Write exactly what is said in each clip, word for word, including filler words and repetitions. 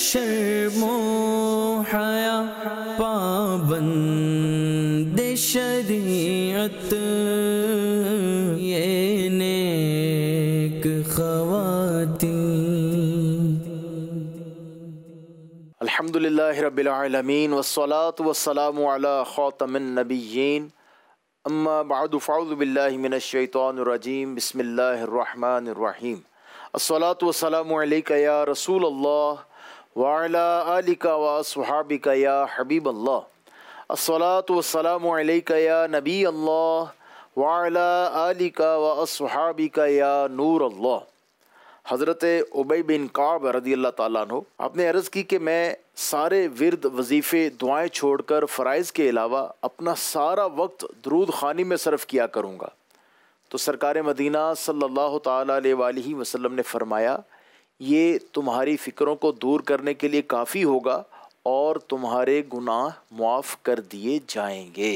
شرم و حیا پابند شریعت یہ نیک خواتین۔ الحمدللہ رب العالمین والصلاة والسلام علی خاتم النبیین، اما بعد فاعوذ باللہ من الشیطان الرجیم، بسم اللہ الرحمن الرحیم۔ الصلاة والسلام علیک یا رسول اللہ وعلی آلک واصحابک یا حبیب اللہ۔ الصلاة والسلام علیک یا نبی اللہ وعلی آلک واصحابک یا نور اللہ۔ حضرت ابی بن کعب رضی اللہ تعالیٰ عنہ آپ نے عرض کی کہ میں سارے ورد، وظیفے، دعائیں چھوڑ کر فرائض کے علاوہ اپنا سارا وقت درود خوانی میں صرف کیا کروں گا۔ تو سرکار مدینہ صلی اللہ تعالیٰ علیہ وآلہ وسلم نے فرمایا، یہ تمہاری فکروں کو دور کرنے کے لیے کافی ہوگا اور تمہارے گناہ معاف کر دیے جائیں گے۔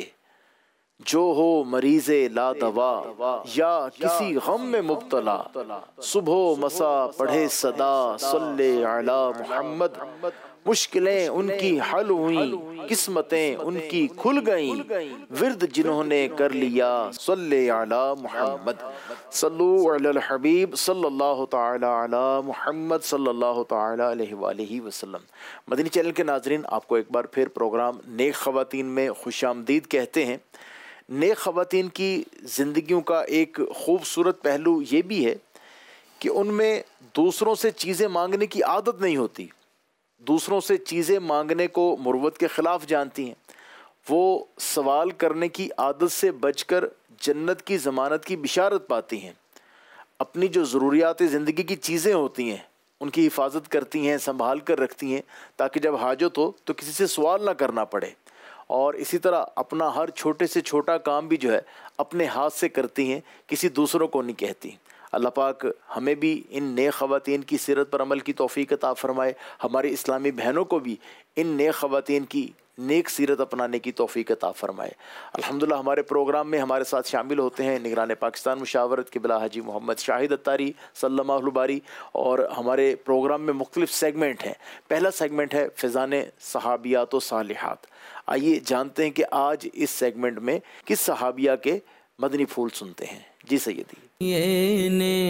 جو ہو مریض لا دوا یا کسی غم میں مبتلا، صبح و مسا پڑھے صدا صلی علی محمد۔ مشکلیں ان کی حل ہوئیں، قسمتیں ان کی کھل گئیں، ورد جنہوں نے کر لیا صلی علی محمد۔ صلو علی الحبیب صلی اللہ تعالی علی محمد صلی اللہ تعالی علیہ وآلہ وسلم۔ مدنی چینل کے ناظرین، آپ کو ایک بار پھر پروگرام نیک خواتین میں خوش آمدید کہتے ہیں۔ نیک خواتین کی زندگیوں کا ایک خوبصورت پہلو یہ بھی ہے کہ ان میں دوسروں سے چیزیں مانگنے کی عادت نہیں ہوتی، دوسروں سے چیزیں مانگنے کو مروت کے خلاف جانتی ہیں۔ وہ سوال کرنے کی عادت سے بچ کر جنت کی ضمانت کی بشارت پاتی ہیں۔ اپنی جو ضروریات زندگی کی چیزیں ہوتی ہیں ان کی حفاظت کرتی ہیں، سنبھال کر رکھتی ہیں تاکہ جب حاجت ہو تو کسی سے سوال نہ کرنا پڑے، اور اسی طرح اپنا ہر چھوٹے سے چھوٹا کام بھی جو ہے اپنے ہاتھ سے کرتی ہیں، کسی دوسروں کو نہیں کہتی۔ اللہ پاک ہمیں بھی ان نیک خواتین کی سیرت پر عمل کی توفیق عطا فرمائے، ہماری اسلامی بہنوں کو بھی ان نیک خواتین کی نیک سیرت اپنانے کی توفیق عطا فرمائے۔ الحمدللہ ہمارے پروگرام میں ہمارے ساتھ شامل ہوتے ہیں نگران پاکستان مشاورت قبلہ حاجی محمد شاہد اتاری صلی اللہ الباری، اور ہمارے پروگرام میں مختلف سیگمنٹ ہیں۔ پہلا سیگمنٹ ہے فیضان صحابیات و صالحات۔ آئیے جانتے ہیں کہ آج اس سیگمنٹ میں کس صحابیہ کے مدنی پھول سنتے ہیں۔ جی سیدی۔ یہ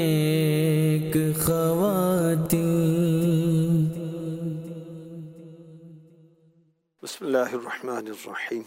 نیک خواتین۔ بسم اللہ الرحمن الرحیم۔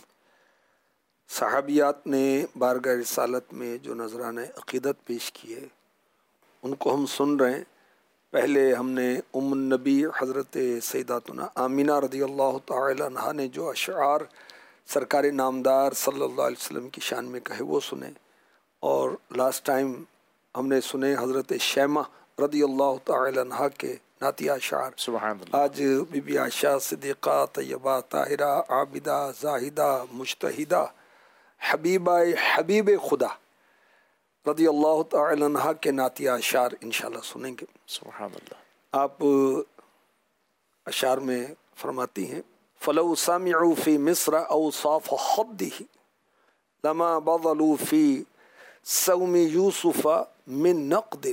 صحابیات نے بارگاہ رسالت میں جو نذرانہ عقیدت پیش کیے ان کو ہم سن رہے ہیں۔ پہلے ہم نے ام النبی حضرت سیداتنا آمینہ رضی اللہ تعالی عنہا نے جو اشعار سرکار نامدار صلی اللہ علیہ وسلم کی شان میں کہے وہ سنے، اور لاسٹ ٹائم ہم نے سنے حضرت شیمہ رضی اللہ تعالی عنہا کے نعتیہ اشعار۔ سبحان اللہ۔ آج بی بی عائشہ صدیقہ طیبہ طاہرہ عابدہ زاہدہ مجتہدہ حبیبہ حبیب خدا رضی اللہ تعالی عنہ کے نعتیہ اشعار انشاءاللہ سنیں گے۔ سبحان اللہ۔ آپ اشعار میں فرماتی ہیں، فلو سمعوا فی مصر اوصاف حدہ لما بذلوا فی صوم یوسف من نقد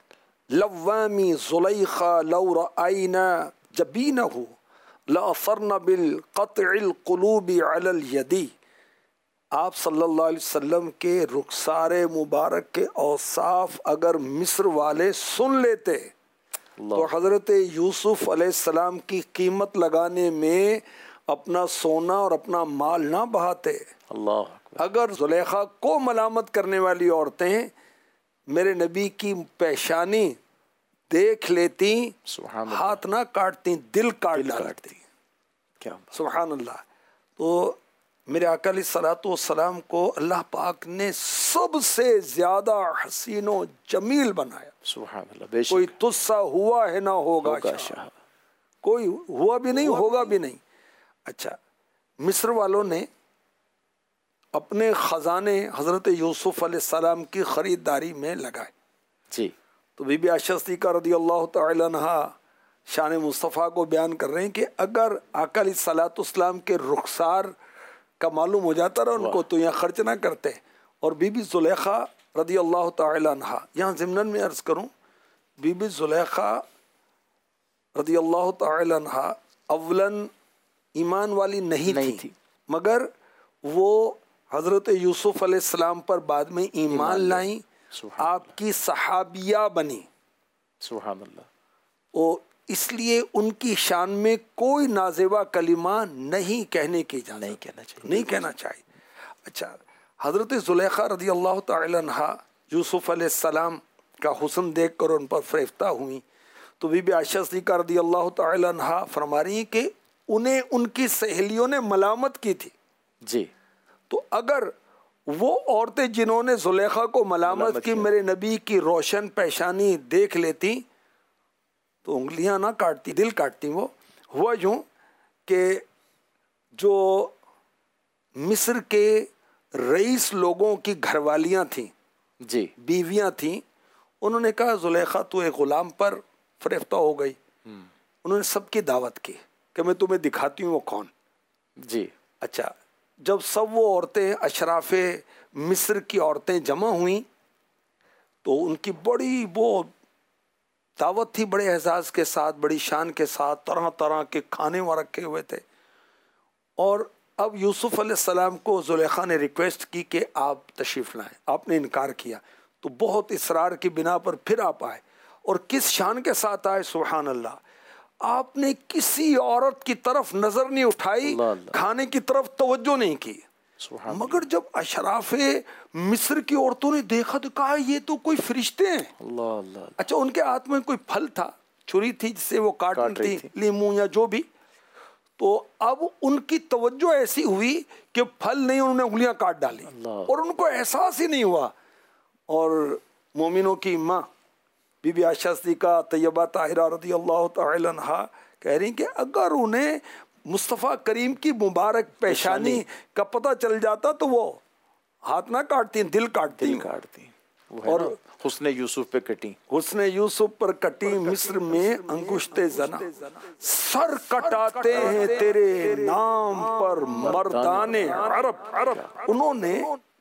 لوامی زلیخا لو رأینا جبینہ لأثرنا بالقطع القلوب علی الیدی۔ آپ صلی اللہ علیہ وسلم کے رخسار مبارک کے اوصاف اگر مصر والے سن لیتے تو حضرت یوسف علیہ السلام کی قیمت لگانے میں اپنا سونا اور اپنا مال نہ بہاتے۔ اللہ اگر زلیخا کو ملامت کرنے والی عورتیں میرے نبی کی پیشانی دیکھ لیتی، ہاتھ نہ کاٹتی، دل کاٹ ڈالتی۔ کیا سبحان اللہ۔ تو میرے آقا علیہ الصلوۃ والسلام کو اللہ پاک نے سب سے زیادہ حسین و جمیل بنایا۔ سبحان اللہ۔ بے شک کوئی تجھ سا ہوا ہے نہ ہوگا شاہ، کوئی ہوا بھی نہیں ہوگا بھی نہیں۔ اچھا، مصر والوں نے اپنے خزانے حضرت یوسف علیہ السلام کی خریداری میں لگائے جی۔ تو بی بی عائشہ صدیقہ رضی اللہ تعالی عنہا شان مصطفیٰ کو بیان کر رہے ہیں کہ اگر آقا علیہ الصلوۃ والسلام کے رخسار کا معلوم ہو جاتا رہا ان کو تو یہاں خرچ نہ کرتے۔ اور بی بی زلیخا رضی اللہ تعالی عنہا، یہاں ضمناً میں عرض کروں، بی بی زلیخا رضی اللہ تعالی عنہا اولاً ایمان والی نہیں, نہیں تھی, تھی مگر وہ حضرت یوسف علیہ السلام پر بعد میں ایمان لائیں, آپ کی صحابیہ بنی. سبحان اللہ. وہ اس لیے ان کی شان میں کوئی نازیبہ کلمہ نہیں کہنے کی اجازت نہیں کہنا چاہیے, نہیں کہنا چاہیے. اچھا, حضرت زلیخا رضی اللہ تعالی عنہا یوسف علیہ السلام کا حسن دیکھ کر ان پر فریفتہ ہوئیں, تو بی بی عائشہ صدیقہ رضی اللہ تعالی عنہا فرما رہی ہیں کہ انہیں ان کی سہیلیوں نے ملامت کی تھی. جی. تو اگر وہ عورتیں جنہوں نے زلیخا کو ملامت کی میرے نبی کی روشن پیشانی دیکھ لیتی تو انگلیاں نہ کاٹتی, دل کاٹتی. وہ ہوا یوں کہ جو مصر کے رئیس لوگوں کی گھر والیاں تھیں, جی, بیویاں تھیں, انہوں نے کہا زلیخا تو ایک غلام پر فریفتہ ہو گئی. انہوں نے سب کی دعوت کی کہ میں تمہیں دکھاتی ہوں وہ کون. جی. اچھا, جب سب وہ عورتیں اشراف مصر کی عورتیں جمع ہوئیں تو ان کی بڑی وہ دعوت تھی, بڑے اعزاز کے ساتھ, بڑی شان کے ساتھ, طرح طرح کے کھانے وہاں رکھے ہوئے تھے. اور اب یوسف علیہ السلام کو زلیخا نے ریکویسٹ کی کہ آپ تشریف لائیں. آپ نے انکار کیا تو بہت اصرار کی بنا پر پھر آپ آئے, اور کس شان کے ساتھ آئے, سبحان اللہ. آپ نے کسی عورت کی طرف نظر نہیں اٹھائی, اللہ اللہ. کھانے کی طرف توجہ نہیں کی. سبحان مگر جب اشراف مصر کی عورتوں نے دیکھا تو کہا یہ تو کوئی فرشتے ہیں. اللہ اللہ. اچھا, ان کے ہاتھ میں کوئی پھل تھا, چھری تھی جس سے وہ کاٹ کاٹ رہی تھی, تھی. لیموں یا جو بھی. تو اب ان کی توجہ ایسی ہوئی کہ پھل نہیں, انہوں نے انگلیاں کاٹ ڈالی, اور ان کو احساس ہی نہیں ہوا. اور مومنوں کی ماں بی بی عائشہ صدیقہ طیبہ طاہرہ رضی اللہ تعالی عنہا کہہ رہی کہ اگر انہیں مصطفیٰ کریم کی مبارک پیشانی کا پتہ چل جاتا تو وہ ہاتھ نہ کاٹتی, دل کاٹتی. دل کاٹتی. اور حسن یوسف پہ کٹی, حسن یوسف پر کٹی مصر میں انگشت زنا, سر کٹاتے ہیں تیرے نام پر مردان عرب. عرب انہوں نے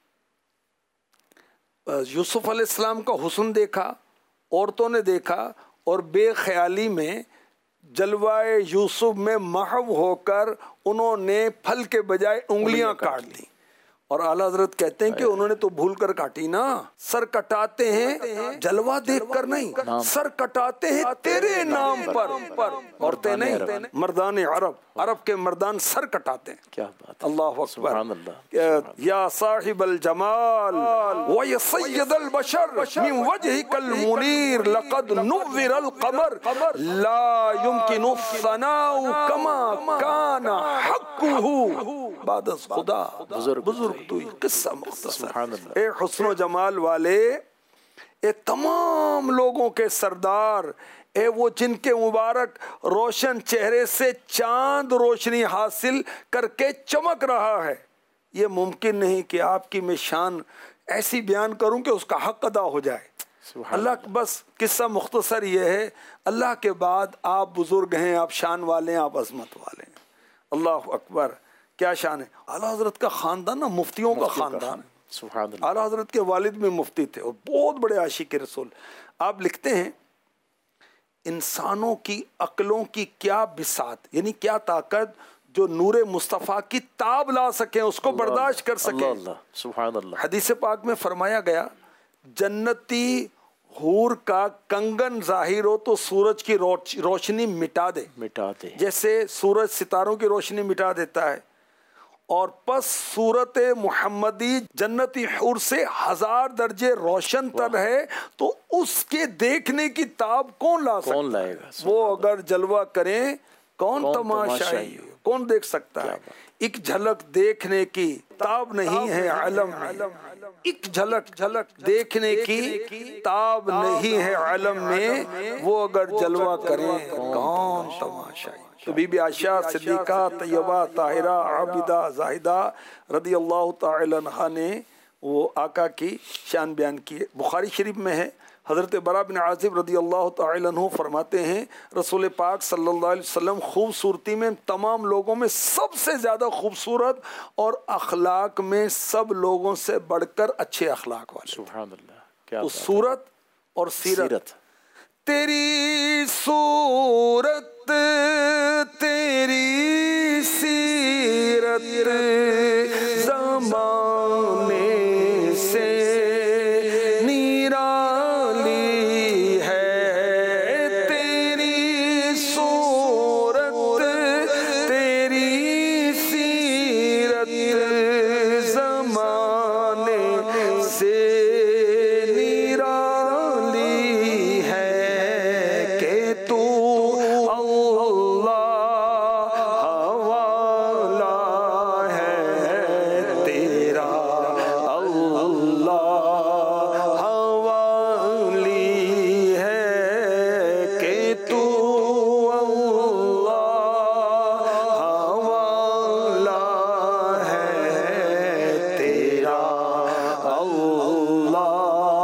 یوسف علیہ السلام کا حسن دیکھا, عورتوں نے دیکھا, اور بے خیالی میں جلوائے یوسف میں محو ہو کر انہوں نے پھل کے بجائے انگلیاں کاٹ دیں. اور اعلیٰ حضرت کہتے ہیں کہ انہوں نے تو بھول کر کاٹی نا. سر کٹاتے ہیں جلوہ دیکھ کر نہیں, سر کٹاتے ہیں تیرے نام پر. عورتیں نہیں, مردان عرب, عرب کے مردان سر کٹاتے ہیں. کیا بات. اللہ اکبر. یا صاحب الجمال و یا سید البشر من وجهك المنیر لقد نور القمر لا يمكن الثناء كما كان حقه بعد خدا. بزرگ تو قصہ مختصر. اے حسن و جمال والے, اے تمام لوگوں کے سردار, اے وہ جن کے مبارک روشن چہرے سے چاند روشنی حاصل کر کے چمک رہا ہے, یہ ممکن نہیں کہ آپ کی میں شان ایسی بیان کروں کہ اس کا حق ادا ہو جائے. اللہ, بس قصہ مختصر یہ ہے, اللہ کے بعد آپ بزرگ ہیں, آپ شان والے ہیں, آپ عظمت والے ہیں. اللہ اکبر. کیا شان ہے. اعلیٰ حضرت کا خاندان نا مفتیوں کا خاندان ہے. اعلیٰ حضرت کے والد بھی مفتی تھے اور بہت بڑے عاشق رسول. آپ لکھتے ہیں انسانوں کی عقلوں کی کیا بساط, یعنی کیا طاقت جو نور مصطفیٰ کی تاب لا سکیں, اس کو برداشت کر سکیں. سبحان اللہ. حدیث پاک میں فرمایا گیا جنتی حور کا کنگن ظاہر ہو تو سورج کی روشنی مٹا دے, مٹا دے جیسے سورج ستاروں کی روشنی مٹا دیتا ہے. اور پس صورت محمدی جنتی حور سے ہزار درجے روشن تر ہے, تو اس کے دیکھنے کی تاب کون لا سکتا, کون لائے گا. وہ اگر جلوہ کریں کون تماشائی, کون دیکھ سکتا ہے. ایک جھلک دیکھنے کی تاب نہیں ہے علم میں, ایک جھلک جھلک دیکھنے کی تاب نہیں ہے علم میں, وہ اگر جلوہ کریں کون تماشائی. تو بی بی عائشہ صدیقہ طیبہ طاہرہ عابدہ زاہدہ رضی اللہ تعالی عنہا نے وہ آقا کی شان بیان کی. بخاری شریف میں ہے, حضرت براء بن عازب رضی اللہ تعالی عنہ فرماتے ہیں رسول پاک صلی اللہ علیہ وسلم خوبصورتی میں تمام لوگوں میں سب سے زیادہ خوبصورت, اور اخلاق میں سب لوگوں سے بڑھ کر اچھے اخلاق والے. سبحان اللہ. کیا صورت اور سیرت. تیری صورت تو اللہ والا ہے تیرا، اللہ والی ہے کہ تو اللہ والا ہے تیرا، اللہ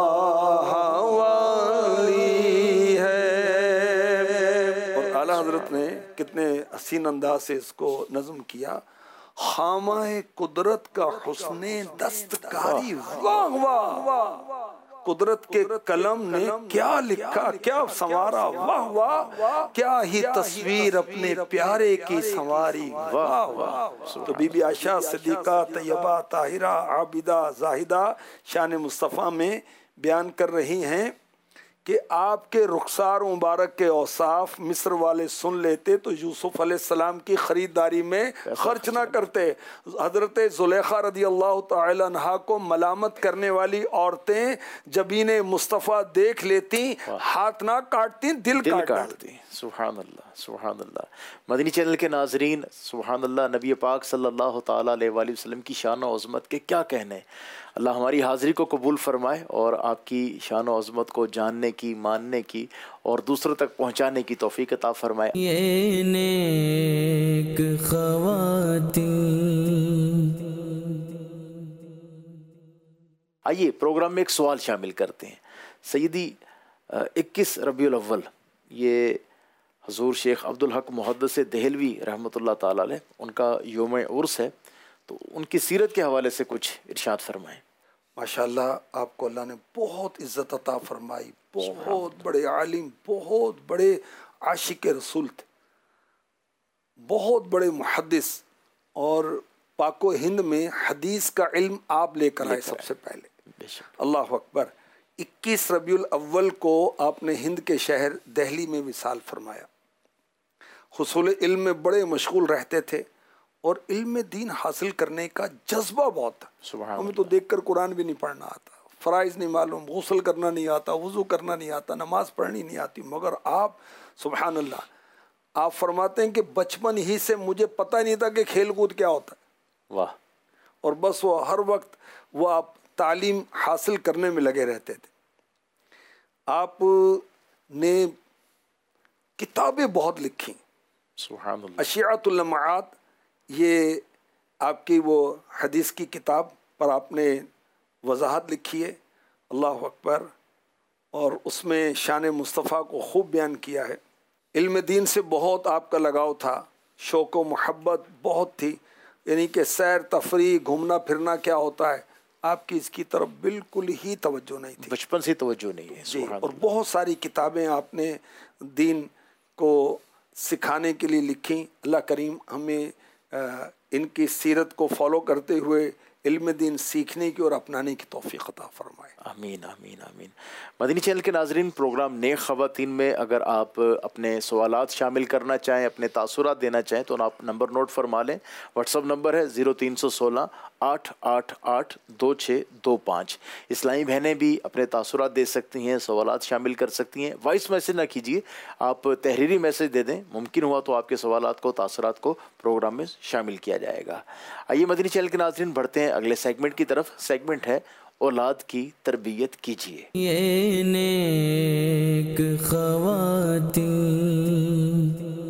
حضرت نے کتنے حسین انداز سے اس کو نظم کیا. خامہ قدرت کا حسن دستکاری، واہ واہ، قدرت کے قلم نے کیا لکھا، کیا سنوارا، واہ واہ، کیا ہی تصویر اپنے پیارے کی سنواری، واہ واہ. تو بی بی عائشہ صدیقہ طیبہ طاہرہ عابدہ زاہدہ شان مصطفیٰ میں بیان کر رہی ہیں کہ آپ کے رخسار مبارک کے اوصاف مصر والے سن لیتے تو یوسف علیہ السلام کی خریداری میں خرچ نہ کرتے. حضرت زلیخا رضی اللہ تعالی عنہا کو ملامت کرنے والی عورتیں جبین مصطفیٰ دیکھ لیتی، ہاتھ نہ کاٹتی، دل کاٹتی. سبحان اللہ، سبحان اللہ. مدنی چینل کے ناظرین، سبحان اللہ، نبی پاک صلی اللہ تعالیٰ علیہ وآلہ وسلم کی شان و عظمت کے کیا کہنے. اللہ ہماری حاضری کو قبول فرمائے اور آپ کی شان و عظمت کو جاننے کی، ماننے کی اور دوسروں تک پہنچانے کی توفیق عطا فرمائے. یہ نیک خواتین. آئیے پروگرام میں ایک سوال شامل کرتے ہیں. سیدی اکیس ربیع الاول، یہ حضور شیخ عبدالحق محدث دہلوی رحمۃ اللہ تعالی علیہ ان کا یوم عرس ہے، تو ان کی سیرت کے حوالے سے کچھ ارشاد فرمائیں. ماشاءاللہ آپ کو اللہ نے بہت عزت عطا فرمائی، بہت بڑے عالم، بہت بڑے عاشق رسول تھے، بہت بڑے محدث، اور پاک و ہند میں حدیث کا علم آپ لے کر آئے سب سے پہلے. اللہ اکبر. اکیس ربیع الاول کو آپ نے ہند کے شہر دہلی میں وصال فرمایا. حصول علم میں بڑے مشغول رہتے تھے اور علم دین حاصل کرنے کا جذبہ بہت تھا. ہمیں تو دیکھ کر قرآن بھی نہیں پڑھنا آتا، فرائض نہیں معلوم، غسل کرنا نہیں آتا، وضو کرنا نہیں آتا، نماز پڑھنی نہیں آتی، مگر آپ سبحان اللہ آپ فرماتے ہیں کہ بچپن ہی سے مجھے پتہ نہیں تھا کہ کھیل کود کیا ہوتا ہے. واہ. اور بس وہ ہر وقت وہ آپ تعلیم حاصل کرنے میں لگے رہتے تھے. آپ نے کتابیں بہت لکھی. سبحان اللہ. اشیعۃ اللمعات، یہ آپ کی وہ حدیث کی کتاب پر آپ نے وضاحت لکھی ہے. اللہ اکبر. اور اس میں شان مصطفیٰ کو خوب بیان کیا ہے. علم دین سے بہت آپ کا لگاؤ تھا، شوق و محبت بہت تھی، یعنی کہ سیر تفریح گھومنا پھرنا کیا ہوتا ہے، آپ کی اس کی طرف بالکل ہی توجہ نہیں تھی، بچپن سے توجہ نہیں ہے. جی. اور بہت ساری کتابیں آپ نے دین کو سکھانے کے لیے لکھی. اللہ کریم ہمیں ان کی سیرت کو فالو کرتے ہوئے علم دین سیکھنے کی اور اپنانے کی توفیق عطا فرمائے. آمین آمین آمین. مدنی چینل کے ناظرین، پروگرام نیک خواتین میں اگر آپ اپنے سوالات شامل کرنا چاہیں، اپنے تاثرات دینا چاہیں تو آپ نمبر نوٹ فرما لیں. واٹس اپ نمبر ہے زیرو تین سو سولہ آٹھ آٹھ آٹھ دو چھ دو پانچ. اسلامی بہنیں بھی اپنے تاثرات دے سکتی ہیں، سوالات شامل کر سکتی ہیں. وائس میسج نہ کیجیے، آپ تحریری میسج دے دیں، ممکن ہوا تو آپ کے سوالات کو، تاثرات کو پروگرام میں شامل کیا جائے گا. آئیے مدنی چینل کے ناظرین بڑھتے ہیں اگلے سیگمنٹ کی طرف. سیگمنٹ ہے اولاد کی تربیت کیجیے. یہ نیک خواتین.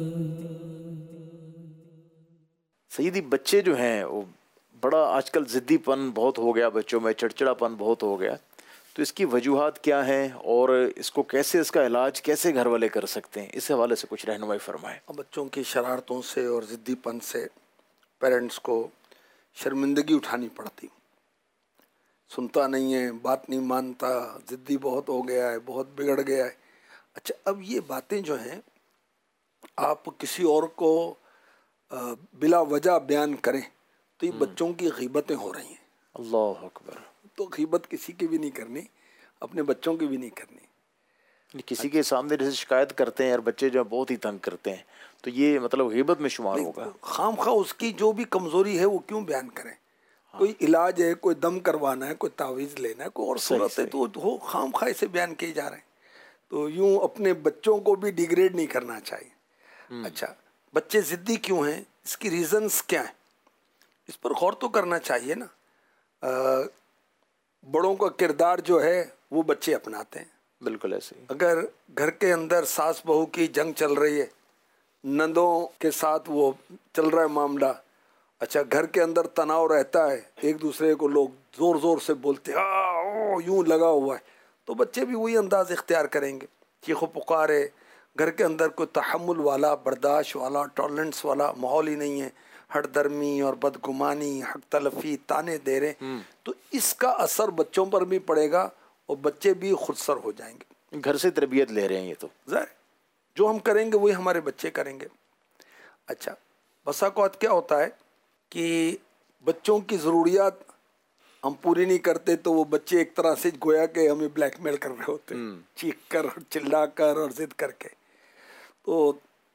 سیدی بچے جو ہیں وہ بڑا آج کل ضدی پن بہت ہو گیا، بچوں میں چڑچڑا پن بہت ہو گیا، تو اس کی وجوہات کیا ہیں اور اس کو کیسے، اس کا علاج کیسے گھر والے کر سکتے ہیں، اس حوالے سے کچھ رہنمائی فرمائیں. بچوں کی شرارتوں سے اور ضدی پن سے پیرنٹس کو شرمندگی اٹھانی پڑتی. سنتا نہیں ہے، بات نہیں مانتا، ضدی بہت ہو گیا ہے، بہت بگڑ گیا ہے. اچھا، اب یہ باتیں جو ہیں آپ کسی اور کو بلا وجہ بیان کریں تو یہ بچوں کی غیبتیں ہو رہی ہیں. اللہ اکبر. تو غیبت کسی کی بھی نہیں کرنی، اپنے بچوں کی بھی نہیں کرنی. کسی کے سامنے جیسے شکایت کرتے ہیں اور بچے جو بہت ہی تنگ کرتے ہیں تو یہ مطلب غیبت میں شمار ہوگا. خام خواہ اس کی جو بھی کمزوری ہے وہ کیوں بیان کریں. کوئی علاج ہے، کوئی دم کروانا ہے، کوئی تعویذ لینا ہے، کوئی اور صورت ہے تو وہ خام خواہ سے بیان کیے جا رہے ہیں. تو یوں اپنے بچوں کو بھی ڈیگریڈ نہیں کرنا چاہیے. اچھا بچے ضدی کیوں ہیں, اس کی ریزنز کیا ہیں, اس پر غور تو کرنا چاہیے نا. بڑوں کا کردار جو ہے وہ بچے اپناتے ہیں. بالکل ایسے ہی. اگر گھر کے اندر ساس بہو کی جنگ چل رہی ہے, نندوں کے ساتھ وہ چل رہا ہے معاملہ, اچھا گھر کے اندر تناؤ رہتا ہے, ایک دوسرے کو لوگ زور زور سے بولتے ہیں, آ یوں لگا ہوا ہے, تو بچے بھی وہی انداز اختیار کریں گے, چیخ و پکار ہے. گھر کے اندر کوئی تحمل والا, برداشت والا, ٹالرنس والا ماحول ہی نہیں ہے, ہٹ درمی اور بدگمانی, حق تلفی, تانے دے رہے, تو اس کا اثر بچوں پر بھی پڑے گا اور بچے بھی خود سر ہو جائیں گے. گھر سے تربیت لے رہے ہیں یہ تو ظاہر جو ہم کریں گے وہی ہمارے بچے کریں گے. اچھا بسا اوقات کیا ہوتا ہے کہ بچوں کی ضروریات ہم پوری نہیں کرتے تو وہ بچے ایک طرح سے گویا کہ ہمیں بلیک میل کر رہے ہوتے ہیں, چیخ کر اور چلا کر اور ضد کر کے. تو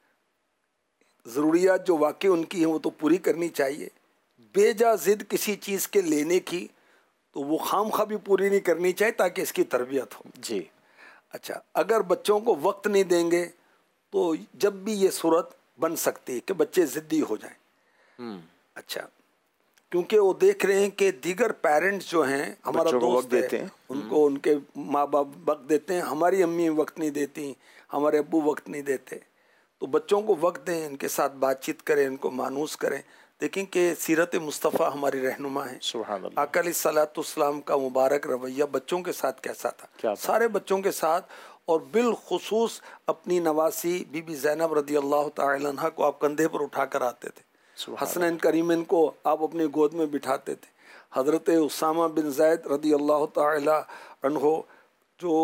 ضروریات جو واقعی ان کی ہیں وہ تو پوری کرنی چاہیے. بے جا ضد کسی چیز کے لینے کی تو وہ خام خواہ بھی پوری نہیں کرنی چاہیے تاکہ اس کی تربیت ہو. جی. اچھا اگر بچوں کو وقت نہیں دیں گے تو جب بھی یہ صورت بن سکتی ہے کہ بچے ضدی ہو جائیں. اچھا کیونکہ وہ دیکھ رہے ہیں کہ دیگر پیرنٹس جو ہیں, ہمارا دوست ہے, ان کو ان کے ماں باپ وقت دیتے ہیں, ہماری امی وقت نہیں دیتی, ہمارے ابو وقت نہیں دیتے. تو بچوں کو وقت دیں, ان کے ساتھ بات چیت کریں, ان کو مانوس کریں. دیکھیں کہ سیرت مصطفیٰ ہماری رہنما ہے. سبحان اللہ. آقا علیہ الصلوۃ والسلام کا مبارک رویہ بچوں کے ساتھ کیسا تھا, سارے بچوں کے ساتھ, اور بالخصوص اپنی نواسی بی بی زینب رضی اللہ تعالی عنہ کو آپ کندھے پر اٹھا کر آتے تھے, حسنین کریمین کو آپ اپنی گود میں بٹھاتے تھے, حضرت اسامہ بن زید رضی اللہ تعالی عنہ جو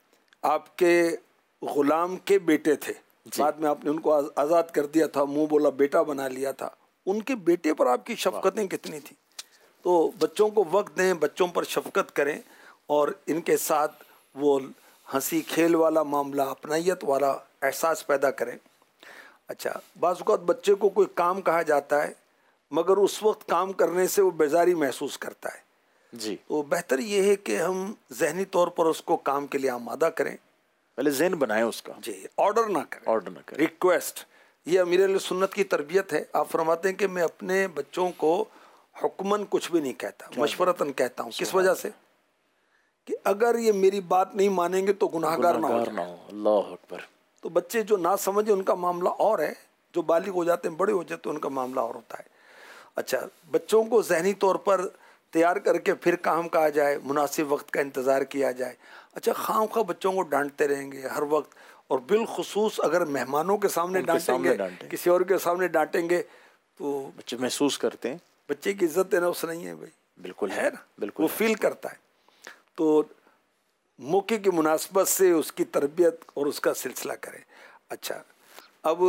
آپ کے غلام کے بیٹے تھے, بعد میں آپ نے ان کو آزاد کر دیا تھا, منہ بولا بیٹا بنا لیا تھا, ان کے بیٹے پر آپ کی شفقتیں کتنی تھیں. تو بچوں کو وقت دیں, بچوں پر شفقت کریں اور ان کے ساتھ وہ ہنسی کھیل والا معاملہ, اپنائیت والا احساس پیدا کریں. اچھا بعض اوقات بچے کو کوئی کام کہا جاتا ہے مگر اس وقت کام کرنے سے وہ بیزاری محسوس کرتا ہے. جی. تو بہتر یہ ہے کہ ہم ذہنی طور پر اس کو کام کے لیے آمادہ کریں, پہلے ذہن بنائیں اس کا. جی, آرڈر نہ کریں, آرڈر نہ کریں, ریکویسٹ. یہ امیر علیہ سنت کی تربیت ہے. آپ فرماتے ہیں کہ میں اپنے بچوں کو حکماً کچھ بھی نہیں کہتا, مشورتاً کہتا ہوں. کس وجہ سے کہ اگر یہ میری بات نہیں مانیں گے تو گناہگار نہ ہو جائیں. اللہ اکبر. تو بچے جو نہ سمجھے ان کا معاملہ اور ہے, جو بالغ ہو جاتے ہیں, بڑے ہو جاتے ہیں, ان کا معاملہ اور ہوتا ہے. اچھا بچوں کو ذہنی طور پر تیار کر کے پھر کام کہا جائے, مناسب وقت کا انتظار کیا جائے. اچھا خواہ خواہ بچوں کو ڈانٹتے رہیں گے ہر وقت, اور بالخصوص اگر مہمانوں کے سامنے ڈانٹیں گے, کسی اور کے سامنے ڈانٹیں گے تو بچے محسوس کرتے ہیں, بچے کی عزت نفس نہیں ہے بھائی. بالکل ہے نا, بالکل وہ فیل کرتا ہے. تو موقع کی مناسبت سے اس کی تربیت اور اس کا سلسلہ کریں. اچھا اب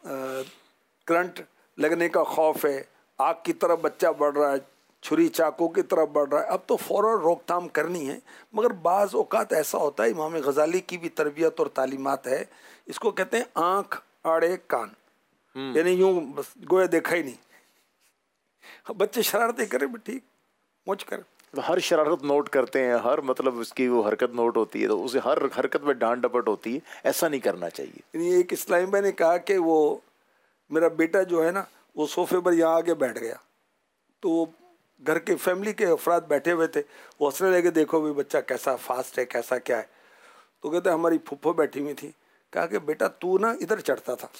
کرنٹ لگنے کا خوف ہے, آگ کی طرف بچہ بڑھ رہا ہے, چھری چاقو کی طرف بڑھ رہا ہے, اب تو فوراً روک تھام کرنی ہے. مگر بعض اوقات ایسا ہوتا ہے, امام غزالی کی بھی تربیت اور تعلیمات ہے, اس کو کہتے ہیں آنکھ آڑے کان, یعنی یوں بس گویا دیکھا ہی نہیں. بچے شرارتیں کریں بھی ٹھیک, موج کریں, ہر شرارت نوٹ کرتے ہیں, ہر مطلب اس کی وہ حرکت نوٹ ہوتی ہے, تو اسے ہر حرکت میں ڈانٹ ڈپٹ ہوتی ہے. ایسا نہیں کرنا چاہیے. یعنی ایک اسلامی بھائی نے کہا کہ وہ میرا بیٹا جو ہے نا وہ صوفے پر یہاں آگے بیٹھ گیا, تو وہ گھر کے فیملی کے افراد بیٹھے ہوئے تھے, وہ ہنسنے لگے, دیکھو بھی بچہ کیسا فاسٹ ہے, کیسا کیا ہے. تو کہتے ہماری پھپھو بیٹھی ہوئی تھی, کہا کہ بیٹا تو نا ادھر چڑھتا تھا,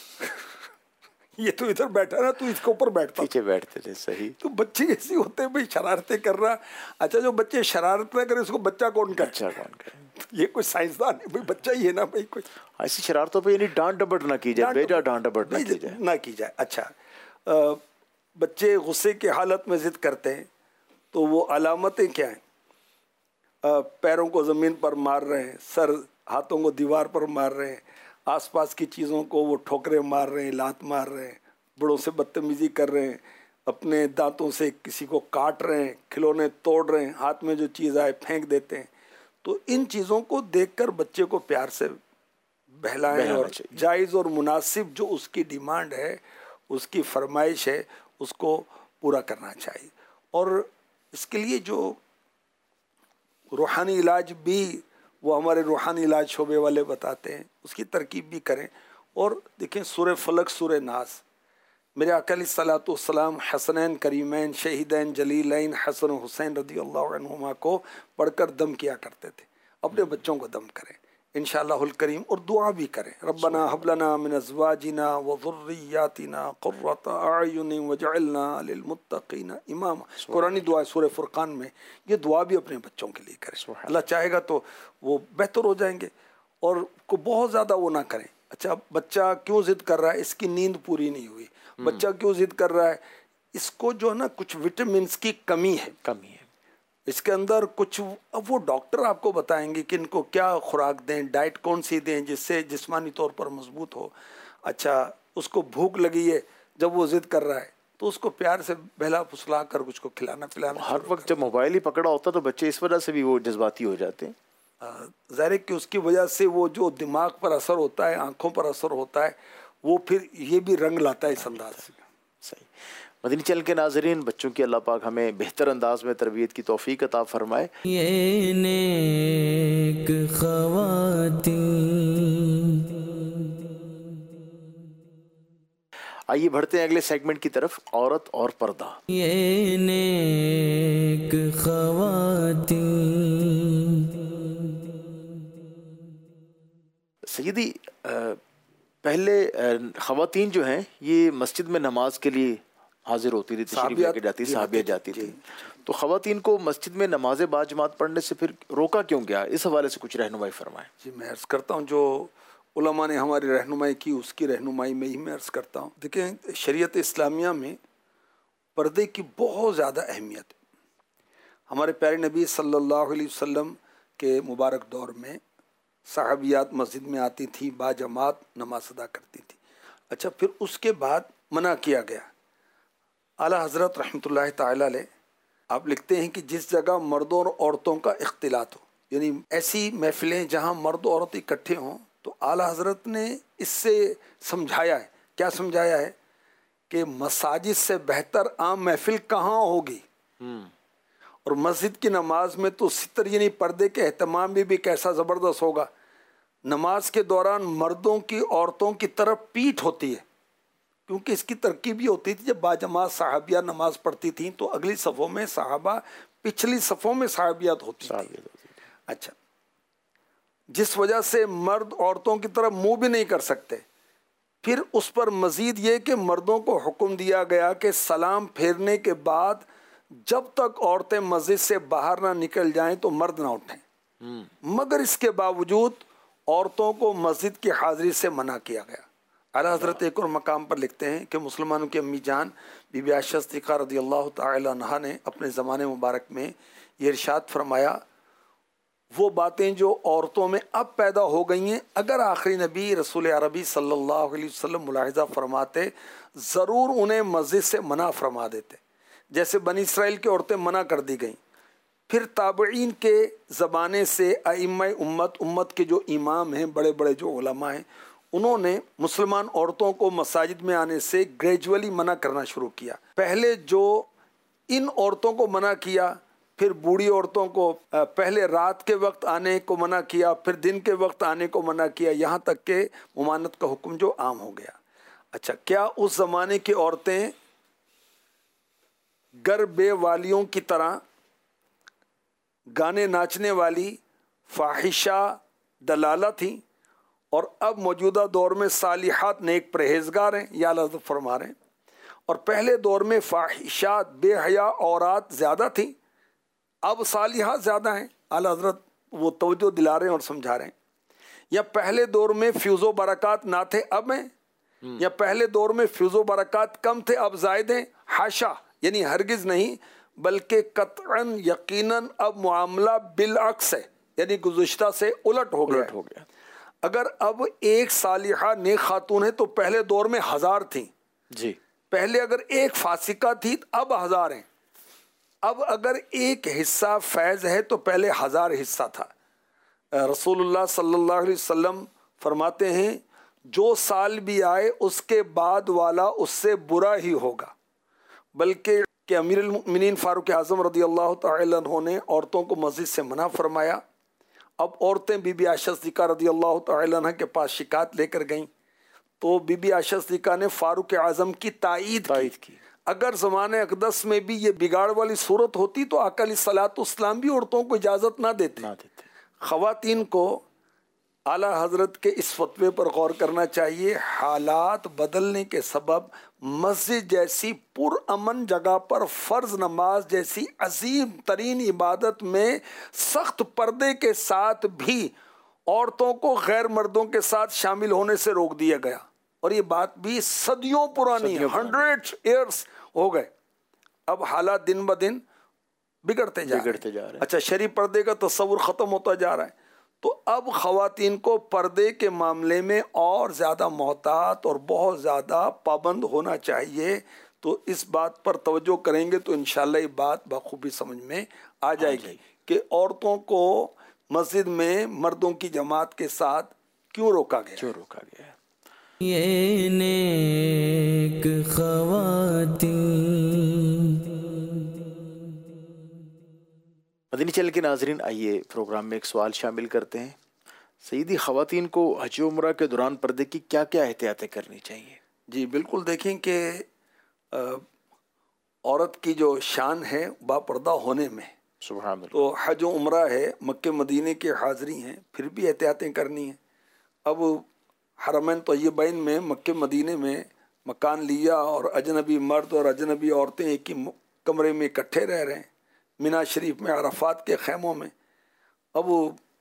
یہ تو ادھر بیٹھا نا, تو اس کے اوپر بیٹھتا, پیچھے بیٹھتے تھے. صحیح. تو بچے ایسی ہوتے ہیں بھائی, شرارتیں کر رہا. اچھا جو بچے شرارت نہ کرے اس کو بچہ کون کہے؟ بچہ کون کہے؟ یہ کوئی سائنسدان ہے بھائی, بچہ ہی ہے نا بھائی. کوئی ایسی شرارتوں پہ یعنی ڈانٹ ڈپٹ نہ کی جائے, بیجا ڈانٹ ڈپٹ نہ کی جائے نہ کی جائے. اچھا بچے غصے کی حالت میں ضد کرتے ہیں تو وہ علامتیں کیا ہیں؟ پیروں کو زمین پر مار رہے ہیں, سر ہاتھوں کو دیوار پر مار رہے ہیں, آس پاس کی چیزوں کو وہ ٹھوکریں مار رہے ہیں, لات مار رہے ہیں, بڑوں سے بدتمیزی کر رہے ہیں, اپنے دانتوں سے کسی کو کاٹ رہے ہیں, کھلونے توڑ رہے ہیں, ہاتھ میں جو چیز آئے پھینک دیتے ہیں. تو ان چیزوں کو دیکھ کر بچے کو پیار سے بہلائیں اور جائز اور مناسب جو اس کی ڈیمانڈ ہے, اس کی فرمائش ہے, اس کو پورا کرنا چاہیے. اور اس کے لیے جو روحانی علاج بھی وہ ہمارے روحانی علاج شعبے والے بتاتے ہیں، اس کی ترکیب بھی کریں۔ اور دیکھیں سورہ فلق، سورہ ناس، میرے آقا علیہ الصلوۃ والسلام حسنین کریمین شہیدین جلیلین حسن و حسین رضی اللہ عنہما کو پڑھ کر دم کیا کرتے تھے۔ اپنے بچوں کو دم کریں انشاءاللہ الکریم، اور دعا بھی کریں، ربنا هب لنا من ازواجنا وذریاتنا قرۃ اعین واجعلنا للمتقین اماما۔ قرآنی دعا سورہ فرقان میں، یہ دعا بھی اپنے بچوں کے لیے کریں، اللہ چاہے گا تو وہ بہتر ہو جائیں گے۔ اور کو بہت زیادہ وہ نہ کریں، اچھا بچہ کیوں ضد کر رہا ہے، اس کی نیند پوری نہیں ہوئی، بچہ کیوں ضد کر رہا ہے، اس کو جو ہے نا کچھ وٹامنس کی کمی ہے کمی ہے اس کے اندر کچھ، اب وہ ڈاکٹر آپ کو بتائیں گے کہ ان کو کیا خوراک دیں، ڈائٹ کون سی دیں جس سے جسمانی طور پر مضبوط ہو۔ اچھا اس کو بھوک لگی ہے، جب وہ ضد کر رہا ہے تو اس کو پیار سے بہلا پھسلا کر کچھ کو کھلانا پلانا۔ ہر وقت جب موبائل ہی پکڑا ہوتا تو بچے اس وجہ سے بھی وہ جذباتی ہو جاتے ہیں، ظاہر ہے کہ اس کی وجہ سے وہ جو دماغ پر اثر ہوتا ہے، آنکھوں پر اثر ہوتا ہے، وہ پھر یہ بھی رنگ لاتا ہے اس انداز سے۔ صحیح۔ مدنی چینل کے ناظرین، بچوں کی اللہ پاک ہمیں بہتر انداز میں تربیت کی توفیق عطا فرمائے۔ یہ نیک خواتین، آئیے بڑھتے ہیں اگلے سیگمنٹ کی طرف، عورت اور پردہ۔ یہ نیک خواتین، سیدی پہلے خواتین جو ہیں یہ مسجد میں نماز کے لیے حاضر ہوتی تھی، تشریف لے کے جاتی تھی، صحابیہ جاتی تھی، تو خواتین کو مسجد میں نماز با جماعت پڑھنے سے پھر روکا کیوں گیا؟ اس حوالے سے کچھ رہنمائی فرمائیں۔ جی میں عرض کرتا ہوں، جو علماء نے ہماری رہنمائی کی اس کی رہنمائی میں ہی میں عرض کرتا ہوں۔ دیکھیں شریعت اسلامیہ میں پردے کی بہت زیادہ اہمیت ہے۔ ہمارے پیارے نبی صلی اللہ علیہ وسلم کے مبارک دور میں صحابیات مسجد میں آتی تھیں، با جماعت نماز ادا کرتی تھی۔ اچھا پھر اس کے بعد منع کیا گیا۔ اعلیٰ حضرت رحمۃ اللہ تعالی علیہ آپ لکھتے ہیں کہ جس جگہ مردوں اور عورتوں کا اختلاط ہو، یعنی ایسی محفلیں جہاں مرد و عورت اکٹھے ہوں، تو اعلیٰ حضرت نے اس سے سمجھایا ہے۔ کیا سمجھایا ہے؟ کہ مساجد سے بہتر عام محفل کہاں ہوگی، اور مسجد کی نماز میں تو ستر یعنی پردے کے اہتمام بھی, بھی کیسا زبردست ہوگا۔ نماز کے دوران مردوں کی عورتوں کی طرف پیٹھ ہوتی ہے، کیونکہ اس کی ترکیب یہ ہوتی تھی جب باجماعت صحابیہ نماز پڑھتی تھیں تو اگلی صفوں میں صحابہ، پچھلی صفوں میں صحابیات ہوتی تھیں۔ اچھا، جس وجہ سے مرد عورتوں کی طرف منہ بھی نہیں کر سکتے۔ پھر اس پر مزید یہ کہ مردوں کو حکم دیا گیا کہ سلام پھیرنے کے بعد جب تک عورتیں مسجد سے باہر نہ نکل جائیں تو مرد نہ اٹھیں، مگر اس کے باوجود عورتوں کو مسجد کی حاضری سے منع کیا گیا۔ اعلیٰ حضرت ایک اور مقام پر لکھتے ہیں کہ مسلمانوں کی امی جان بی بی عائشہ صدیقہ رضی اللہ تعالی عنہا نے اپنے زمانے مبارک میں یہ ارشاد فرمایا، وہ باتیں جو عورتوں میں اب پیدا ہو گئی ہیں اگر آخری نبی رسول عربی صلی اللہ علیہ وسلم ملاحظہ فرماتے ضرور انہیں مسجد سے منع فرما دیتے، جیسے بنی اسرائیل کی عورتیں منع کر دی گئیں۔ پھر تابعین کے زمانے سے ائمہ امت امت کے جو امام ہیں، بڑے بڑے جو علماء ہیں، انہوں نے مسلمان عورتوں کو مساجد میں آنے سے گریجولی منع کرنا شروع کیا۔ پہلے جو ان عورتوں کو منع کیا، پھر بوڑھی عورتوں کو پہلے رات کے وقت آنے کو منع کیا، پھر دن کے وقت آنے کو منع کیا، یہاں تک کہ ممانعت کا حکم جو عام ہو گیا۔ اچھا، کیا اس زمانے کی عورتیں گر بے والیوں کی طرح گانے ناچنے والی فاحشہ دلالہ تھیں، اور اب موجودہ دور میں صالحات نیک پرہیزگار ہیں؟ یا اللہ فرما رہے ہیں، اور پہلے دور میں فاحشات بے حیا عورات زیادہ تھیں، اب صالحات زیادہ ہیں؟ اعلیٰ حضرت وہ توجہ دلا رہے ہیں اور سمجھا رہے ہیں۔ یا پہلے دور میں فیض و برکات نہ تھے اب ہیں، یا پہلے دور میں فیض و برکات کم تھے اب زائد ہیں؟ حاشا، یعنی ہرگز نہیں، بلکہ قطعاً یقیناً اب معاملہ بالعکس ہے، یعنی گزشتہ سے الٹ ہو گیا ہو گیا اگر اب ایک صالحہ نیک خاتون ہے تو پہلے دور میں ہزار تھیں جی، پہلے اگر ایک فاسقہ تھی اب ہزار ہیں، اب اگر ایک حصہ فیض ہے تو پہلے ہزار حصہ تھا۔ رسول اللہ صلی اللہ علیہ وسلم فرماتے ہیں جو سال بھی آئے اس کے بعد والا اس سے برا ہی ہوگا، بلکہ کہ امیر المؤمنین فاروق اعظم رضی اللہ تعالی عنہ نے عورتوں کو مسجد سے منع فرمایا، اب عورتیں بی بی عائشہ صدیقہ رضی اللہ تعالی عنہ کے پاس شکایت لے کر گئیں تو بی بی عائشہ صدیقہ نے فاروق اعظم کی تائید تائید کی. کی. اگر زمانہ اقدس میں بھی یہ بگاڑ والی صورت ہوتی تو آقا علیہ الصلوۃ والسلام بھی عورتوں کو اجازت نہ دیتے. نہ دیتے. خواتین کو اعلیٰ حضرت کے اس فتوے پر غور کرنا چاہیے. حالات بدلنے کے سبب مسجد جیسی پرامن جگہ پر فرض نماز جیسی عظیم ترین عبادت میں سخت پردے کے ساتھ بھی عورتوں کو غیر مردوں کے ساتھ شامل ہونے سے روک دیا گیا. اور یہ بات بھی صدیوں پرانی ہے, ہنڈریڈ ایئرس ہو گئے. اب حالات دن بدن بگڑتے جا بگڑتے جا رہے ہیں. اچھا, شرعی پردے کا تصور ختم ہوتا جا رہا ہے. تو اب خواتین کو پردے کے معاملے میں اور زیادہ محتاط اور بہت زیادہ پابند ہونا چاہیے. تو اس بات پر توجہ کریں گے تو انشاءاللہ یہ بات بخوبی سمجھ میں آ جائے گی کہ عورتوں کو مسجد میں مردوں کی جماعت کے ساتھ کیوں روکا گیا. کیوں روکا گیا ہے. یہ نیک خواتین. مدنی چینل کے ناظرین, آئیے پروگرام میں ایک سوال شامل کرتے ہیں. سیدی, خواتین کو حج و عمرہ کے دوران پردے کی کیا کیا احتیاطیں کرنی چاہیے؟ جی بالکل, دیکھیں کہ عورت کی جو شان ہے با پردہ ہونے میں, سبحان اللہ, تو حج و عمرہ ہے, مکہ مدینے کے حاضری ہیں, پھر بھی احتیاطیں کرنی ہیں. اب حرمین طیبین میں مکہ مدینے میں مکان لیا اور اجنبی مرد اور اجنبی عورتیں ایک ہی کمرے میں اکٹھے رہ رہے ہیں مینا شریف میں, عرفات کے خیموں میں. اب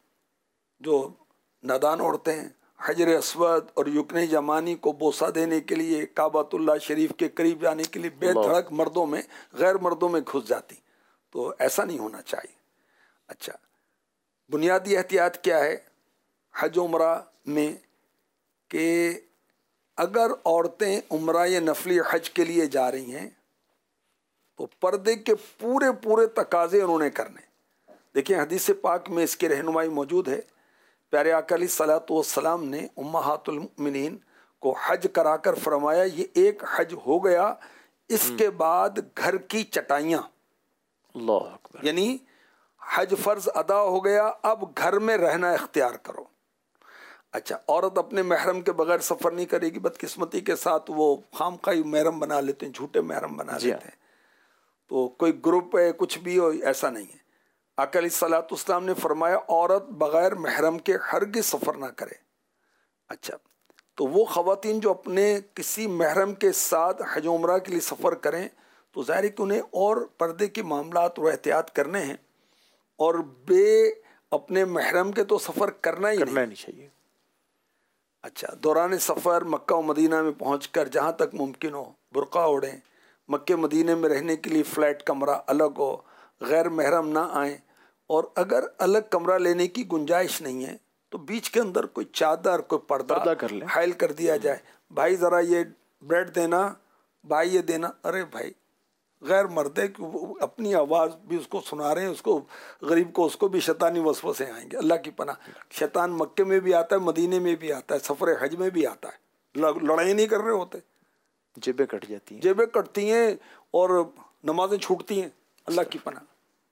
جو نادان عورتیں ہیں حجر اسود اور یکن یمانی کو بوسہ دینے کے لیے کعبۃ اللہ شریف کے قریب جانے کے لیے بے دھڑک مردوں میں غیر مردوں میں گھس جاتی. تو ایسا نہیں ہونا چاہیے. اچھا, بنیادی احتیاط کیا ہے حج و عمرہ میں کہ اگر عورتیں عمرہ یا نفلی حج کے لیے جا رہی ہیں تو پردے کے پورے پورے تقاضے انہوں نے کرنے. دیکھیں حدیث پاک میں اس کی رہنمائی موجود ہے. پیارے آقا علیہ الصلوۃ والسلام نے امہات المؤمنین کو حج کرا کر فرمایا یہ ایک حج ہو گیا, اس کے بعد گھر کی چٹائیاں, اللہ اکبر, یعنی حج فرض ادا ہو گیا, اب گھر میں رہنا اختیار کرو. اچھا, عورت اپنے محرم کے بغیر سفر نہیں کرے گی. بدقسمتی کے ساتھ وہ خامخواہی محرم بنا لیتے ہیں, جھوٹے محرم بنا جی لیتے ہیں. تو کوئی گروپ ہے کچھ بھی ہو, ایسا نہیں ہے. آقا علیہ الصلوۃ والسلام نے فرمایا عورت بغیر محرم کے ہرگز سفر نہ کرے. اچھا, تو وہ خواتین جو اپنے کسی محرم کے ساتھ حج و عمرہ کے لیے سفر کریں تو ظاہر ہے کہ انہیں اور پردے کے معاملات اور احتیاط کرنے ہیں, اور بے اپنے محرم کے تو سفر کرنا ہی کرنا نہیں نہیں چاہیے. اچھا, دوران سفر مکہ و مدینہ میں پہنچ کر جہاں تک ممکن ہو برقع اوڑھیں. مکہ مدینہ میں رہنے کے لیے فلیٹ کمرہ الگ ہو, غیر محرم نہ آئیں, اور اگر الگ کمرہ لینے کی گنجائش نہیں ہے تو بیچ کے اندر کوئی چادر کوئی پردہ, پردہ کر لیں, حائل کر دیا جائے. بھائی ذرا یہ بریڈ دینا, بھائی یہ دینا. ارے بھائی غیر مرد ہے کہ اپنی آواز بھی اس کو سنا رہے ہیں, اس کو غریب کو اس کو بھی شیطانی وسوسے آئیں گے. اللہ کی پناہ, شیطان مکے میں بھی آتا ہے, مدینے میں بھی آتا ہے, سفر حج میں بھی آتا ہے. لڑائی نہیں کر رہے ہوتے, جیبیں کٹ جاتی ہیں, جیبیں کٹتی ہیں اور نمازیں چھوٹتی ہیں. اللہ کی پناہ.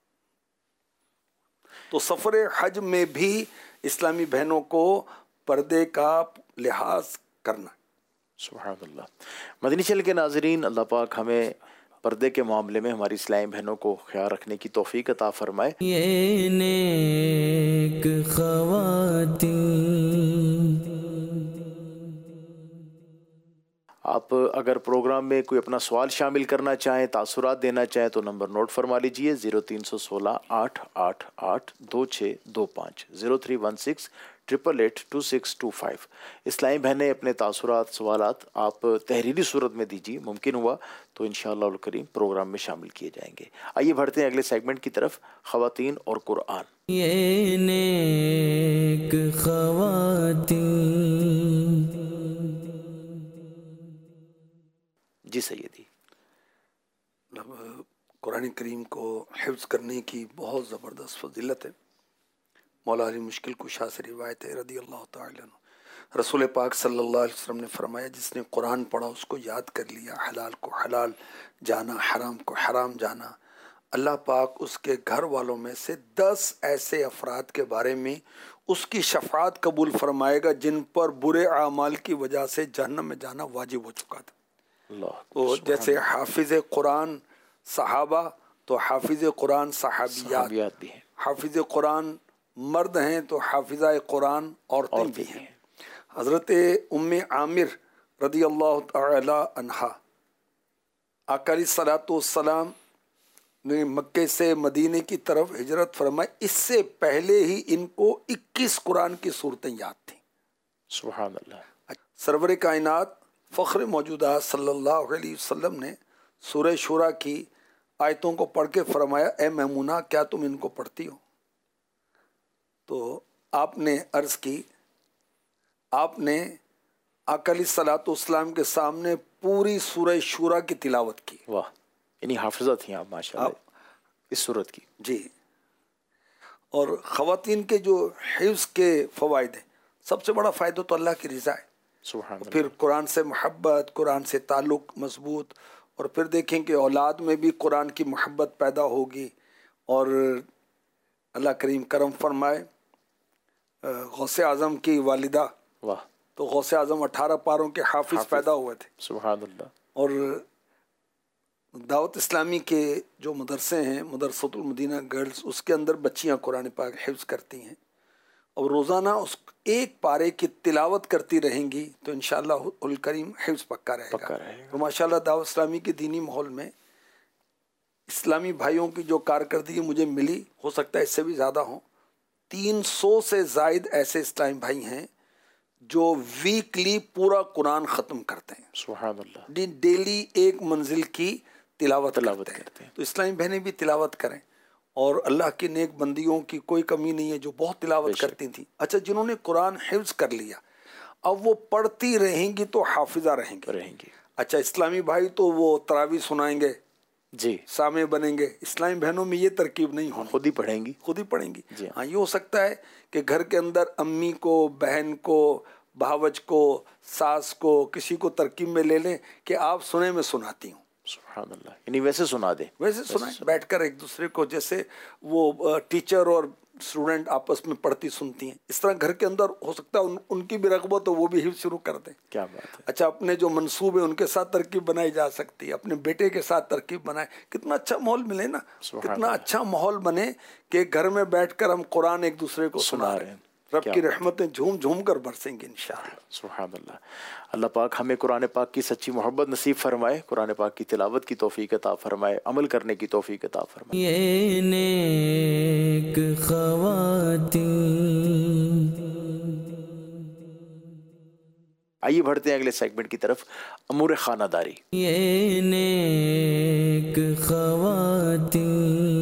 تو سفر حج میں بھی اسلامی بہنوں کو پردے کا لحاظ کرنا. سبحان اللہ. مدنی چینل کے ناظرین, اللہ پاک ہمیں پردے کے معاملے میں ہماری اسلامی بہنوں کو خیال رکھنے کی توفیق عطا فرمائے. یہ نیک خواتین. آپ اگر پروگرام میں کوئی اپنا سوال شامل کرنا چاہیں, تاثرات دینا چاہیں تو نمبر نوٹ فرما لیجئے زیرو تین سو سولہ آٹھ آٹھ آٹھ دو چھ دو پانچ, zero three one six triple eight two six two five. اسلامی بہنیں اپنے تاثرات سوالات آپ تحریری صورت میں دیجیے, ممکن ہوا تو انشاءاللہ الکریم پروگرام میں شامل کیے جائیں گے. آئیے بڑھتے ہیں اگلے سیگمنٹ کی طرف, خواتین اور قرآن. یہ نیک خواتین. جی سیدی. قرآن کریم کو حفظ کرنے کی بہت زبردست فضیلت ہے. مولا علی مشکل کشا سے روایت ہے رضی اللہ تعالیٰ عنہ, رسول پاک صلی اللہ علیہ وسلم نے فرمایا جس نے قرآن پڑھا اس کو یاد کر لیا, حلال کو حلال جانا, حرام کو حرام جانا, اللہ پاک اس کے گھر والوں میں سے دس ایسے افراد کے بارے میں اس کی شفاعت قبول فرمائے گا جن پر برے اعمال کی وجہ سے جہنم میں جانا واجب ہو چکا تھا. اللہ تو جیسے حافظ قرآن صحابہ تو حافظ قرآن صحابیات, صحابیات بھی ہیں. حافظ قرآن مرد ہیں تو حافظہ قرآن عورتیں بھی ہیں. حضرت ام عامر رضی اللہ تعالی عنہا آقا علیہ الصلوۃ والسلام نے مکے سے مدینے کی طرف ہجرت فرمائی، اس سے پہلے ہی ان کو اکیس قرآن کی صورتیں یاد تھیں. سبحان اللہ. سرور کائنات فخر موجودہ صلی اللہ علیہ وسلم نے سورہ شورا کی آیتوں کو پڑھ کے فرمایا اے میمونہ کیا تم ان کو پڑھتی ہو؟ تو آپ نے عرض کی، آپ نے آقا علیہ الصلوۃ والسلام کے سامنے پوری سورہ شورا کی تلاوت کی. واہ، یعنی حافظہ تھیں آپ ماشاءاللہ اس صورت کی. جی. اور خواتین کے جو حفظ کے فوائد ہیں، سب سے بڑا فائدہ تو اللہ کی رضا ہے. سبحان اللہ. پھر قرآن سے محبت، قرآن سے تعلق مضبوط، اور پھر دیکھیں کہ اولاد میں بھی قرآن کی محبت پیدا ہوگی. اور اللہ کریم کرم فرمائے، غوث اعظم کی والدہ، واہ، تو غوث اعظم اٹھارہ پاروں کے حافظ, حافظ پیدا ہوئے تھے. سبحان اللہ. اور دعوت اسلامی کے جو مدرسے ہیں، مدرسۃ المدینہ گرلز، اس کے اندر بچیاں قرآن پاک حفظ کرتی ہیں اور روزانہ اس ایک پارے کی تلاوت کرتی رہیں گی تو انشاءاللہ الکریم حفظ پکا رہے پکا گا. رہے گا. تو ماشاءاللہ دعوت اسلامی کے دینی ماحول میں اسلامی بھائیوں کی جو کارکردگی مجھے ملی، ہو سکتا ہے اس سے بھی زیادہ ہوں، تین سو سے زائد ایسے اسلامی بھائی ہیں جو ویکلی پورا قرآن ختم کرتے ہیں. سبحان اللہ. ڈیلی ایک منزل کی تلاوت, تلاوت کرتے, کرتے ہیں. ہیں. تو اسلامی بہنیں بھی تلاوت کریں، اور اللہ کی نیک بندیوں کی کوئی کمی نہیں ہے جو بہت تلاوت کرتی تھیں. اچھا، جنہوں نے قرآن حفظ کر لیا اب وہ پڑھتی رہیں گی تو حافظہ رہیں گی. رہیں گی. اچھا، اسلامی بھائی تو وہ تراویح سنائیں گے، جی، سامع بنیں گے. اسلامی بہنوں میں یہ ترکیب نہیں ہونی، خود ہی پڑھیں گی، خود ہی پڑھیں گی. جی. ہاں، یہ ہو سکتا ہے کہ گھر کے اندر امی کو، بہن کو، بھاوج کو، ساس کو، کسی کو ترکیب میں لے لیں کہ آپ سنیں میں سناتی ہوں. سبحان اللہ. یعنی ویسے سنا دیں، ویسے سنائیں بیٹھ کر ایک دوسرے کو، جیسے وہ ٹیچر اور اسٹوڈنٹ آپس میں پڑھتی سنتی ہیں، اس طرح گھر کے اندر ہو سکتا ہے ان, ان کی بھی رغبت ہو، وہ بھی حفظ شروع کر دیں. کیا بات ہے. اچھا، اپنے جو منصوبے ان کے ساتھ ترکیب بنائی جا سکتی ہے، اپنے بیٹے کے ساتھ ترکیب بنائے. کتنا اچھا ماحول ملے نا، کتنا اچھا ماحول بنے کہ گھر میں بیٹھ کر ہم قرآن ایک دوسرے کو سنا رہے ہیں. رب کی رحمتیں جھوم جھوم کر برسیں گی انشاءاللہ. سبحان اللہ. اللہ پاک ہمیں قرآن پاک کی سچی محبت نصیب فرمائے، قرآن پاک کی تلاوت کی توفیق عطا فرمائے، عمل کرنے کی توفیق عطا فرمائے. یہ نیک خواتین. آئیے بڑھتے ہیں اگلے سیگمنٹ کی طرف، امور خانہ داری. یہ نیک خواتین.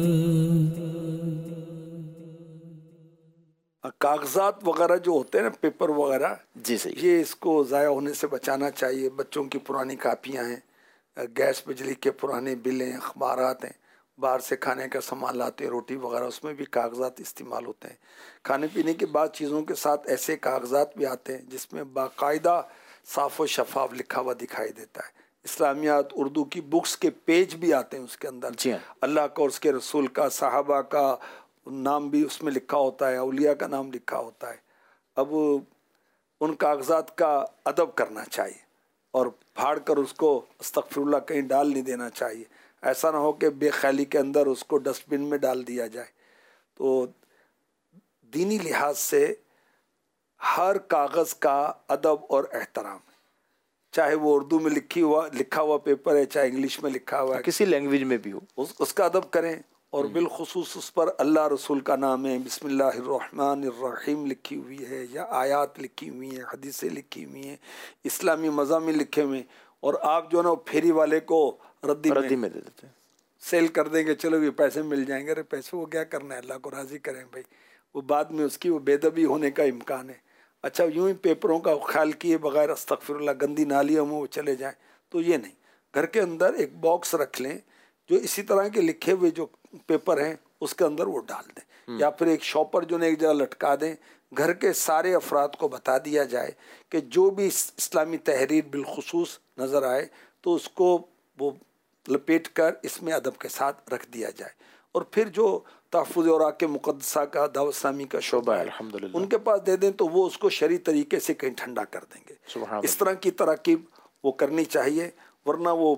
کاغذات وغیرہ جو ہوتے ہیں نا، پیپر وغیرہ، جی صحیح، یہ اس کو ضائع ہونے سے بچانا چاہیے. بچوں کی پرانی کاپیاں ہیں، گیس بجلی کے پرانے بل ہیں، اخبارات ہیں، باہر سے کھانے کا سامان لاتے ہیں، روٹی وغیرہ، اس میں بھی کاغذات استعمال ہوتے ہیں. کھانے پینے کے بعد چیزوں کے ساتھ ایسے کاغذات بھی آتے ہیں جس میں باقاعدہ صاف و شفاف لکھا ہوا دکھائی دیتا ہے. اسلامیات اردو کی بکس کے پیج بھی آتے ہیں اس کے اندر، جی ہاں، اللہ کا اور اس کے رسول کا، صحابہ کا نام بھی اس میں لکھا ہوتا ہے، اولیاء کا نام لکھا ہوتا ہے. اب ان کاغذات کا ادب کرنا چاہیے اور پھاڑ کر اس کو استغفر اللہ کہیں ڈال نہیں دینا چاہیے. ایسا نہ ہو کہ بے خیالی کے اندر اس کو ڈسٹ بن میں ڈال دیا جائے. تو دینی لحاظ سے ہر کاغذ کا ادب اور احترام ہے، چاہے وہ اردو میں لکھی ہوا لکھا ہوا پیپر ہے، چاہے انگلش میں لکھا ہوا ہے، کسی لینگویج میں بھی ہو، اس, اس کا ادب کریں. اور بالخصوص اس پر اللہ رسول کا نام ہے، بسم اللہ الرحمن الرحیم لکھی ہوئی ہے، یا آیات لکھی ہوئی ہیں، حدیثیں لکھی ہوئی ہیں، اسلامی مضامین لکھے ہوئے ہیں، اور آپ جو نا پھیری والے کو ردی, ردی میں دے دیتے ہیں، سیل کر دیں گے، چلو یہ پیسے مل جائیں گے. ارے پیسے وہ کیا کرنا ہے، اللہ کو راضی کریں بھائی. وہ بعد میں اس کی وہ بے ادبی ہونے کا امکان ہے. اچھا، یوں ہی پیپروں کا خیال کیے بغیر استغفر اللہ گندی نالیوں میں وہ چلے جائیں تو یہ نہیں. گھر کے اندر ایک باکس رکھ لیں جو اسی طرح کے لکھے ہوئے جو پیپر ہیں اس کے اندر وہ ڈال دیں، یا پھر ایک شاپر جو ایک جگہ لٹکا دیں. گھر کے سارے افراد کو بتا دیا جائے کہ جو بھی اسلامی تحریر بالخصوص نظر آئے تو اس کو وہ لپیٹ کر اس میں ادب کے ساتھ رکھ دیا جائے. اور پھر جو تحفظ اوراق مقدسہ کا دعوت اسلامی کا شعبہ ہے الحمدللہ ان کے پاس دے دیں تو وہ اس کو شرعی طریقے سے کہیں ٹھنڈا کر دیں گے. اس طرح کی تراکیب وہ کرنی چاہیے، ورنہ وہ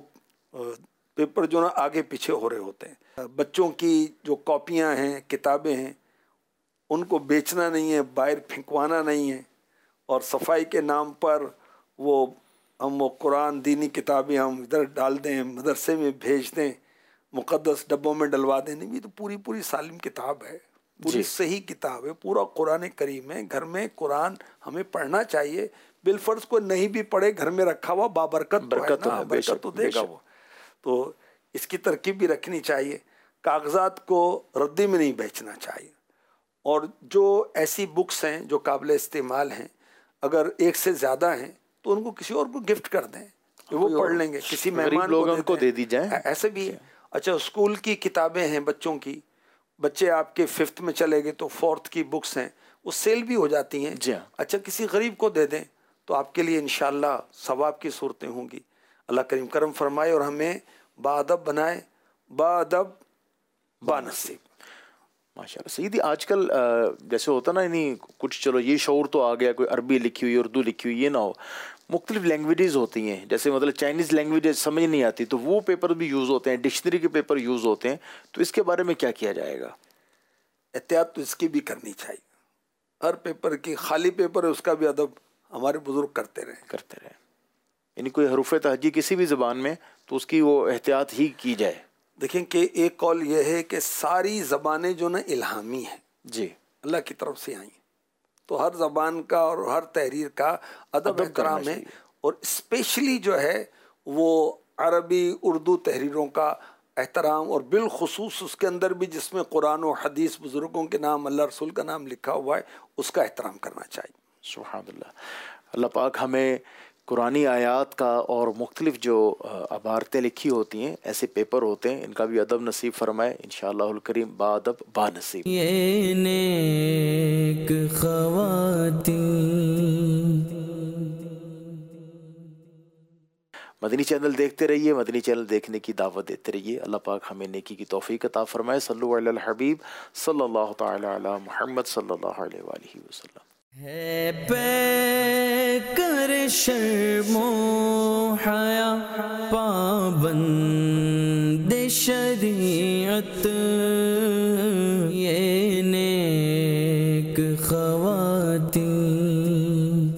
پیپر جو نا آگے پیچھے ہو رہے ہوتے ہیں. بچوں کی جو کاپیاں ہیں، کتابیں ہیں، ان کو بیچنا نہیں ہے، باہر پھینکوانا نہیں ہے، اور صفائی کے نام پر وہ ہم وہ قرآن دینی کتابیں ہم ادھر ڈال دیں، مدرسے میں بھیج دیں، مقدس ڈبوں میں ڈلوا دیں. نہیں، یہ تو پوری پوری سالم کتاب ہے، پوری صحیح کتاب ہے، پورا قرآن کریم ہے. گھر میں قرآن ہمیں پڑھنا چاہیے. بالفرض کو نہیں بھی پڑھے، گھر میں رکھا ہوا بابرکت تو ہے نا، برکت تو دے گا وہ. تو اس کی ترکیب بھی رکھنی چاہیے. کاغذات کو ردی میں نہیں بیچنا چاہیے. اور جو ایسی بکس ہیں جو قابل استعمال ہیں، اگر ایک سے زیادہ ہیں تو ان کو کسی اور کو گفٹ کر دیں کہ وہ پڑھ لیں گے، کسی مہمان کو دے دی جائیں. ایسے بھی ہے. اچھا، اسکول کی کتابیں ہیں بچوں کی، بچے آپ کے ففتھ میں چلے گئے تو فورتھ کی بکس ہیں، وہ سیل بھی ہو جاتی ہیں. اچھا، کسی غریب کو دے دیں تو آپ کے لیے انشاءاللہ ثواب کی صورتیں ہوں گی. اللہ کریم کرم فرمائے اور ہمیں باادب بنائے، باادب بانصیب. ماشاء اللہ. سیدی آج کل جیسے ہوتا نا، یعنی کچھ چلو یہ شعور تو آ گیا، کوئی عربی لکھی ہوئی، اردو لکھی ہوئی، یہ نہ ہو، مختلف لینگویجز ہوتی ہیں. جیسے مطلب چائنیز لینگویج سمجھ نہیں آتی تو وہ پیپر بھی یوز ہوتے ہیں، ڈکشنری کے پیپر یوز ہوتے ہیں. تو اس کے بارے میں کیا کیا جائے گا؟ احتیاط تو اس کی بھی کرنی چاہیے. ہر پیپر کی خالی پیپر ہے، اس کا بھی ادب ہمارے بزرگ کرتے رہے کرتے رہے یعنی کوئی حروف تہجی کسی بھی زبان میں تو اس کی وہ احتیاط ہی کی جائے. دیکھیں کہ ایک قول یہ ہے کہ ساری زبانیں جو نا الہامی ہیں، جی، اللہ کی طرف سے آئی ہیں. تو ہر زبان کا اور ہر تحریر کا ادب احترام ہے. اور اسپیشلی جو ہے وہ عربی اردو تحریروں کا احترام، اور بالخصوص اس کے اندر بھی جس میں قرآن و حدیث، بزرگوں کے نام، اللہ رسول کا نام لکھا ہوا ہے، اس کا احترام کرنا چاہیے. سبحان اللہ. اللہ پاک ہمیں قرآنی آیات کا اور مختلف جو عبارتیں لکھی ہوتی ہیں، ایسے پیپر ہوتے ہیں، ان کا بھی ادب نصیب فرمائے انشاءاللہ الکریم. با ادب با نصیب. یہ نیک خواتین. مدنی چینل دیکھتے رہیے، مدنی چینل دیکھنے کی دعوت دیتے رہیے. اللہ پاک ہمیں نیکی کی توفیق عطا فرمائے. صلو علی الحبیب صلی اللہ تعالی علی محمد صلی اللہ علیہ وآلہ وسلم. ہے پے کر شرم و حیا پابند شریعت، یہ نیک خواتین.